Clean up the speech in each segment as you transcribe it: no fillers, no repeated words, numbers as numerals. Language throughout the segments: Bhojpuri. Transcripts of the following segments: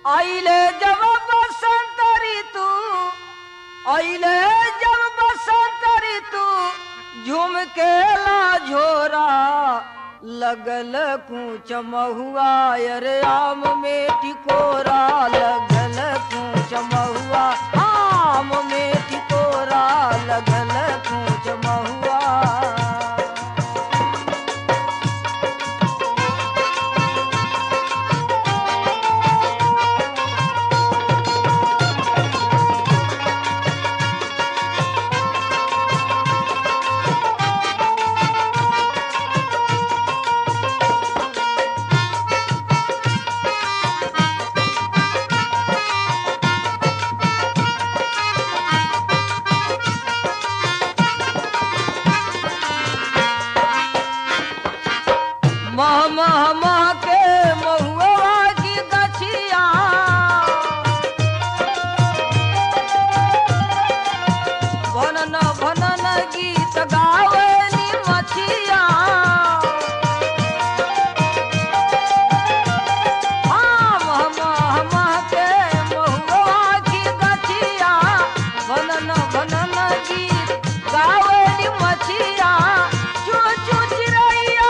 आइले जब बसंत ऋतु, आइले जब बसंत ऋतु, झूम के ला झोरा, लगल कूच महुआ, अरे आम में टिकोरा, लगल कूच महुआ, आम में टिकोरा, लगल कूच महुआ। मह मह मह के महुआ की गछिया, भनन भनन गीत गावली मछिया। हाँ मह मह मह के महुआ की गछिया, भनन भनन गीत गावली मछिया। चू चू चिरैया,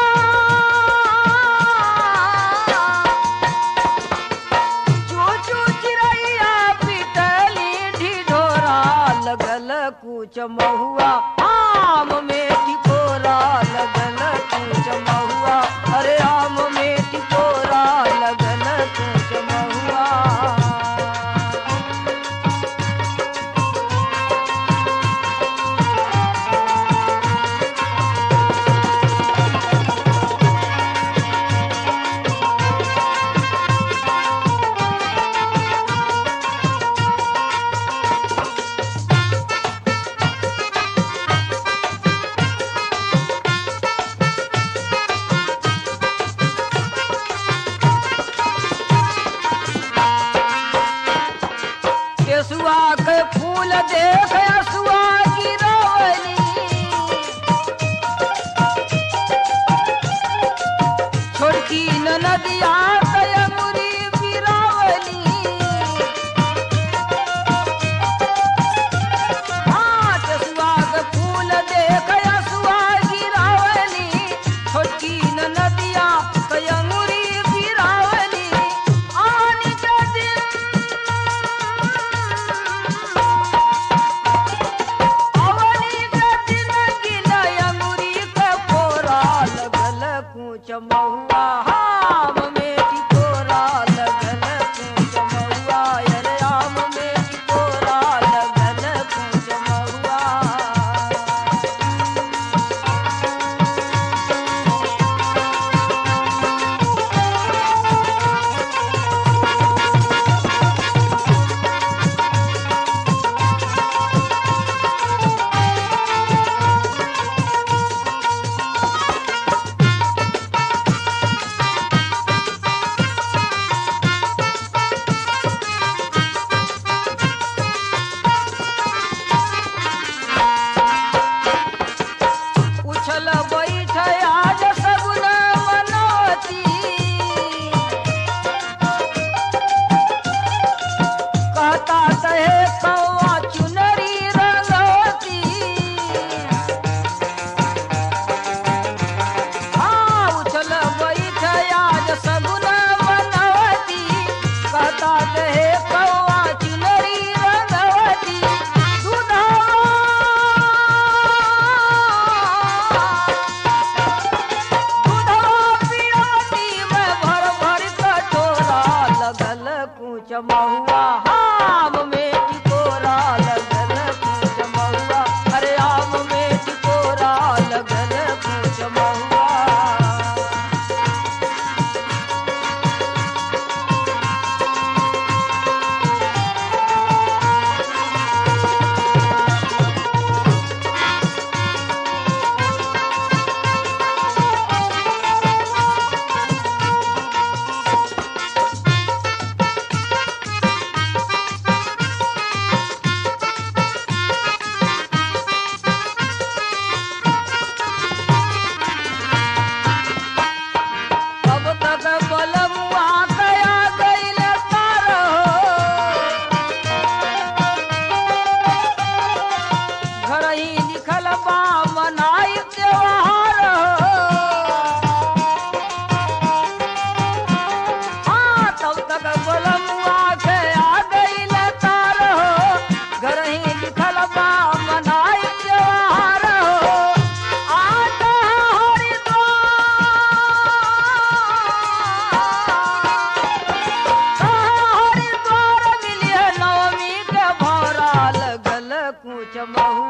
लगल कूच महुआ, आम में टिकोरा, लगल कूच महुआ, अरे आम में टिकोरा, लगल कूच महुआ। केसुआ के फूल देख असुआ गिरवली, छोटकी नदिया अंगुरी गिरवली। हाँ केसुआ के फूल देख असुआ गिरवली, छोटकी नदिया अंगुरी गिरवली। आनी के दिन जमहू